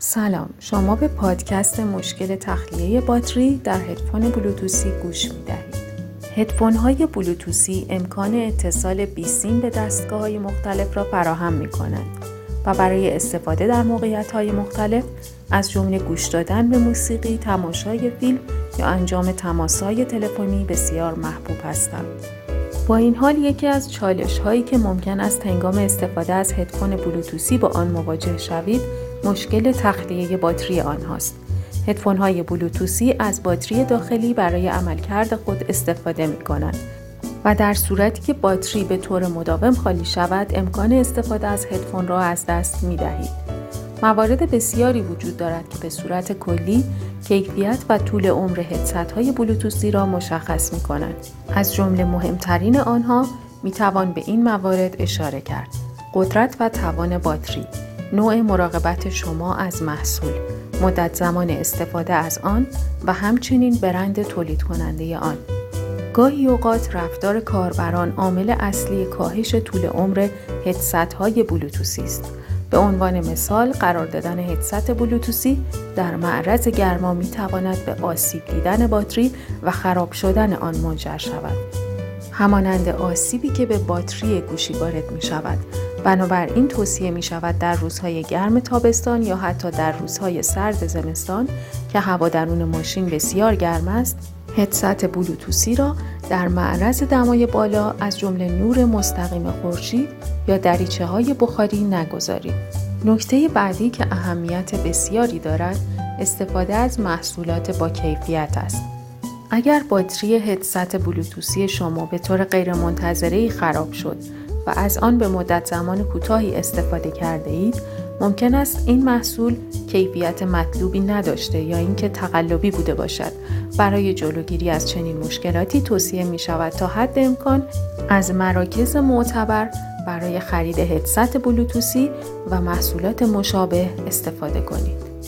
سلام، شما به پادکست مشکل تخلیه باتری در هدفون بلوتوثی گوش می‌دهید. هدفون‌های بلوتوثی امکان اتصال بی‌سیم به دستگاه‌های مختلف را فراهم می‌کنند و برای استفاده در موقعیت‌های مختلف از جمله گوش دادن به موسیقی، تماشای فیلم یا انجام تماس‌های تلفنی بسیار محبوب هستند. با این حال یکی از چالش‌هایی که ممکن است هنگام استفاده از هدفون بلوتوثی با آن مواجه شوید، مشکل تخلیه باتری آنهاست. هدفون‌های بلوتوثی از باتری داخلی برای عملکرد خود استفاده می‌کنند و در صورتی که باتری به طور مداوم خالی شود، امکان استفاده از هدفون را از دست می‌دهید. موارد بسیاری وجود دارد که به صورت کلی کیفیت و طول عمر هدست‌های بلوتوثی را مشخص می‌کنند. از جمله مهمترین آنها می‌توان به این موارد اشاره کرد: قدرت و توان باتری، نوع مراقبت شما از محصول، مدت زمان استفاده از آن و همچنین برند تولید کننده آن. گاهی اوقات رفتار کاربران عامل اصلی کاهش طول عمر هدست‌های بلوتوثی است. به عنوان مثال، قرار دادن هدست بلوتوثی در معرض گرما می‌تواند به آسیب دیدن باتری و خراب شدن آن منجر شود. همانند آسیبی که به باتری گوشی وارد می‌شود. بنابراین توصیه می‌شود در روزهای گرم تابستان یا حتی در روزهای سرد زمستان که هوا درون ماشین بسیار گرم است، هدست بلوتوثی را در معرض دمای بالا از جمله نور مستقیم خورشید یا دریچه‌های بخاری نگذارید. نکته بعدی که اهمیت بسیاری دارد، استفاده از محصولات با کیفیت است. اگر باتری هدست بلوتوثی شما به طور غیرمنتظره‌ای خراب شد و از آن به مدت زمان کوتاهی استفاده کرده اید، ممکن است این محصول کیفیت مطلوبی نداشته یا اینکه تقلبی بوده باشد. برای جلوگیری از چنین مشکلاتی توصیه می شود تا حد امکان از مراکز معتبر برای خرید هدست بلوتوثی و محصولات مشابه استفاده کنید.